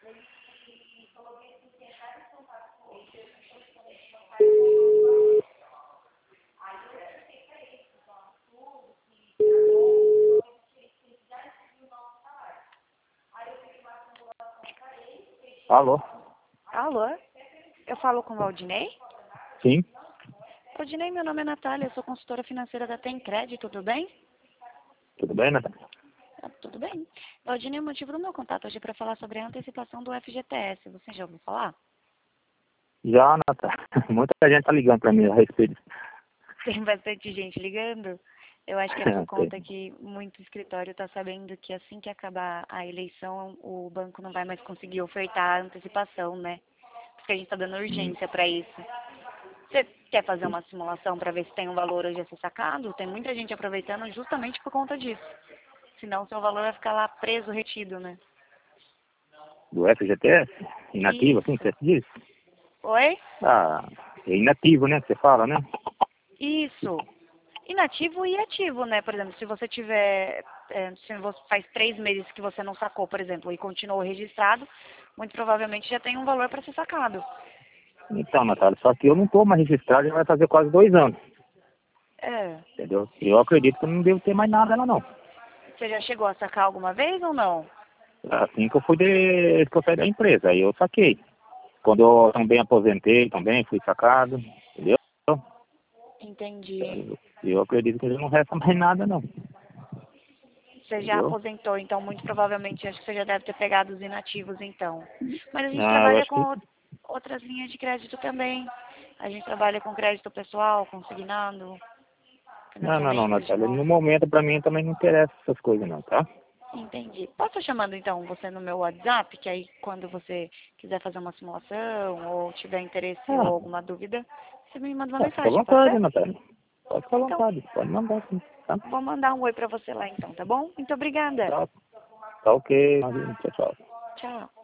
Alô? Alô? Eu falo com o Valdinei? Sim? Valdinei, meu nome é Natália, eu sou consultora financeira da Tem Crédito, tudo bem? Tudo bem, Natália? Tudo bem. Valdinei, o motivo do meu contato hoje é para falar sobre a antecipação do FGTS. Você já ouviu falar? Já, Natália. Muita gente tá ligando pra mim a respeito. Tem bastante gente ligando. Eu acho que é por conta Tem. que muito escritório está sabendo que assim que acabar a eleição, o banco não vai mais conseguir ofertar a antecipação, né? Porque a gente está dando urgência para isso. Você quer fazer uma simulação para ver se tem um valor hoje a ser sacado? Tem muita gente aproveitando justamente por conta disso. Senão o seu valor vai ficar lá preso, retido, né? Do FGTS? Inativo, assim, Isso. que você diz? Oi? Ah, é inativo, né, que você fala, né? Isso. Inativo e ativo, né? Por exemplo, se você tiver, se você faz 3 meses que você não sacou, por exemplo, e continuou registrado, muito provavelmente já tem um valor para ser sacado. Então, Natália, só que eu não tô mais registrado, já vai fazer quase 2 anos, É. entendeu? Eu acredito que eu não devo ter mais nada lá, não. Você já chegou a sacar alguma vez ou não? Assim que eu saí da empresa, aí eu saquei. Quando eu também aposentei, também fui sacado, entendeu? Entendi. Eu acredito que não resta mais nada, não. Você já Entendeu? aposentou, então muito provavelmente acho que você já deve ter pegado os inativos, então. Mas a gente Ah, eu trabalha acho que... com outras linhas de crédito também. A gente trabalha com crédito pessoal, consignado, Não, financiamentos de Natália. No moto. momento, pra mim, também não interessa essas coisas, não, tá? Entendi. Posso estar chamando então você no meu WhatsApp, que aí quando você quiser fazer uma simulação ou tiver interesse ou Ah, alguma dúvida, você me manda uma fica à mensagem, pode vontade, ser? Natália. Pode ficar à Então, vontade. Pode mandar, sim, tá? vou mandar um oi pra você lá então, tá bom? Muito obrigada. Tá, tá ok. Imagina, tchau, tchau. Tchau.